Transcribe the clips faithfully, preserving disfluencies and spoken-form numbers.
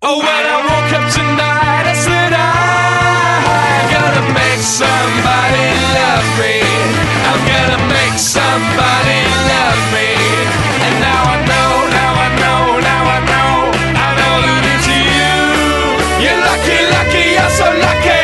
Oh, when I woke up tonight, I said I'm gonna make somebody love me. I'm gonna make somebody love me. And now I know, now I know, now I know, I know that it's you. You're lucky, lucky, you're so lucky.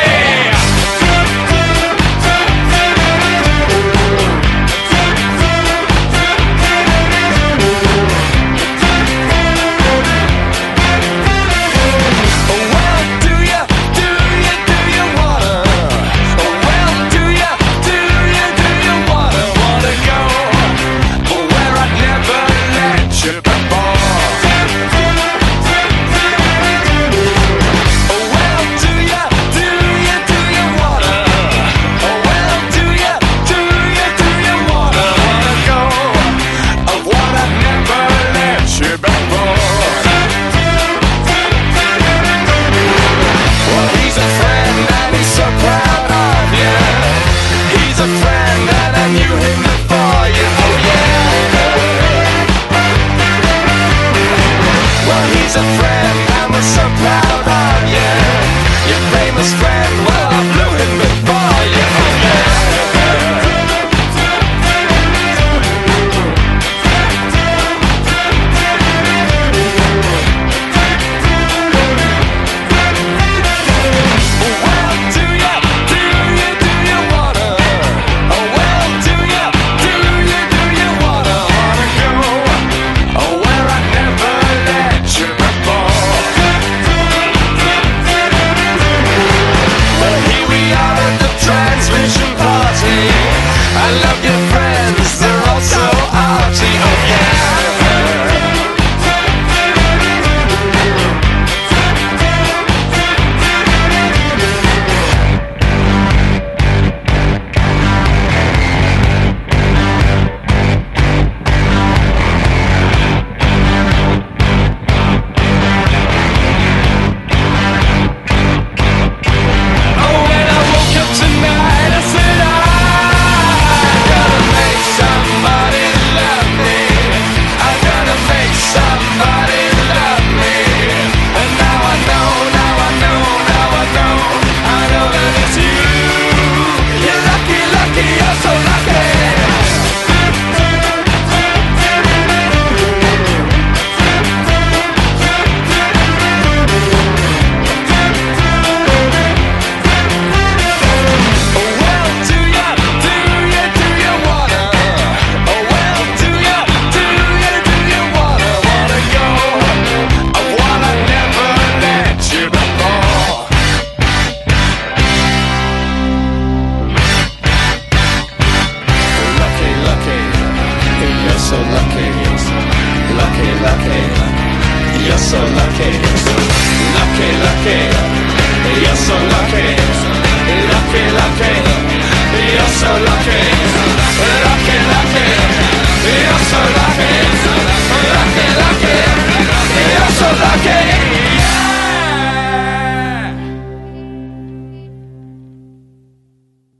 He's a friend, and we're so proud of you. Your famous friend, well, I blew him before you. Oh, yeah. Well, do you, do you, do you wanna? Oh, well, do you, do you, do you wanna, wanna go? Oh, where I never let you before. Well, here we are at the transmission party. I love your friends, they're all so arty. Oh, yeah. Oh, when I woke up tonight, I said I'm gonna make somebody love me. I'm gonna make somebody love me. And now I know, now I know, now I know, I know that it's you. You're lucky, lucky, you're so lucky. Oh, well, do you, do you, do you wanna? Oh, well, do you, do you, do you wanna, wanna go? I wanna never let you before. Lucky, lucky, you're so lucky. Lucky, lucky, you're so lucky. Lucky, lucky.